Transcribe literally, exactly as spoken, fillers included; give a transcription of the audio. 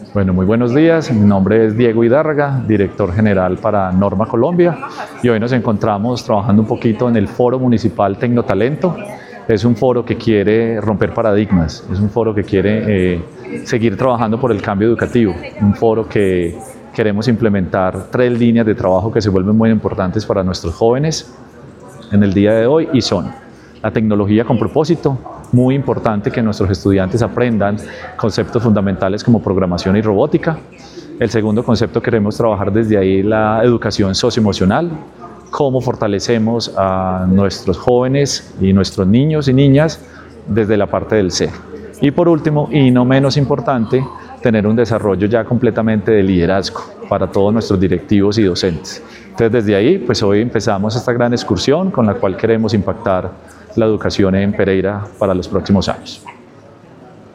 Bueno, muy buenos días. Mi nombre es Diego Hidárraga, director general para Norma Colombia, y hoy nos encontramos trabajando un poquito en el Foro Municipal Tecnotalento. Es un foro que quiere romper paradigmas, es un foro que quiere eh, seguir trabajando por el cambio educativo, un foro que queremos implementar tres líneas de trabajo que se vuelven muy importantes para nuestros jóvenes en el día de hoy, y son la tecnología con propósito. Muy importante que nuestros estudiantes aprendan conceptos fundamentales como programación y robótica. El segundo concepto, queremos trabajar desde ahí la educación socioemocional, cómo fortalecemos a nuestros jóvenes y nuestros niños y niñas desde la parte del ser. Y por último, y no menos importante, tener un desarrollo ya completamente de liderazgo para todos nuestros directivos y docentes. Entonces, desde ahí, pues hoy empezamos esta gran excursión con la cual queremos impactar la educación en Pereira para los próximos años.